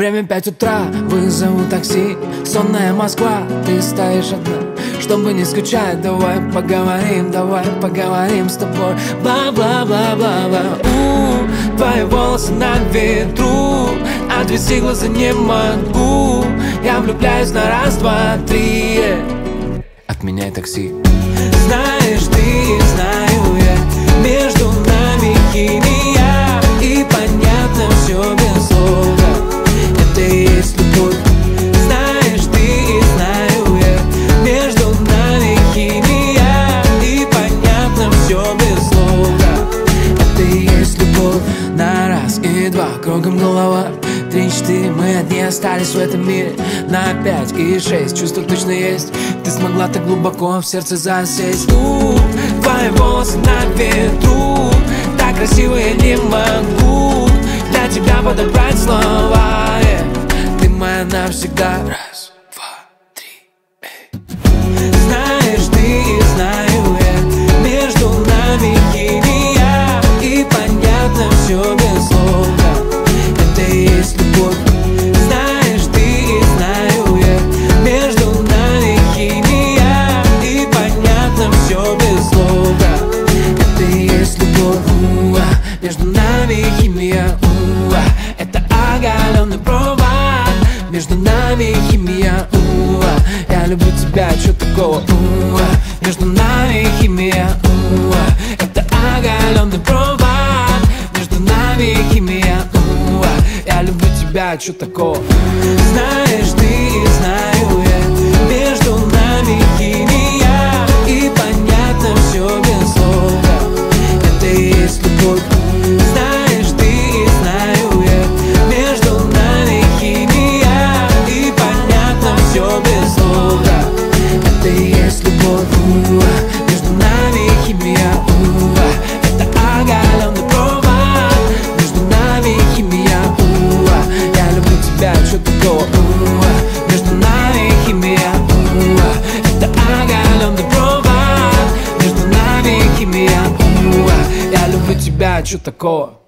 Время 5 утра, вызову такси. Сонная Москва, ты стоишь одна. Чтобы не скучать, давай поговорим с тобой. Бла-бла-бла-бла-бла. Твои волосы на ветру, отвести глаза не могу. Я влюбляюсь на раз, два, три. Отменяй такси. Знаешь ты, знаю я, между нами химия, и понятно все без слов. Это и есть любовь. Знаешь ты, знаю я, между нами химия, и понятно все без слов. Это и есть любовь. На раз и два, кругом голова. 3, 4, мы одни остались в этом мире. На 5 и 6, чувства точно есть. Ты смогла так глубоко в сердце засесть. Твои волосы на ветру, так красиво я не могу для тебя подобрать слова. Ты моя навсегда. Раз, два, три. Знаешь ты, знаю я, между нами химия, и понятно все без слов. Это и есть любовь. Знаешь ты, знаю я, между нами химия, и понятно все без слов. Это и есть любовь. Между нами химия, это оголенный провод. Между нами химия, я люблю тебя, чё такого? Между нами химия, это оголенный провод. Между нами химия, я люблю тебя, чё такого? Знаешь ты, знаю я, между нами химия, и понятно все без слов. Это и есть любовь. Знаешь ты, знаю я, между нами химия, и понятно все без слов. Это и есть любовь. Между нами химия, это оголенный провод. Между нами химия, я люблю тебя, чё такого? Между нами химия, это оголенный провод. Между нами химия, я люблю тебя, чё такого?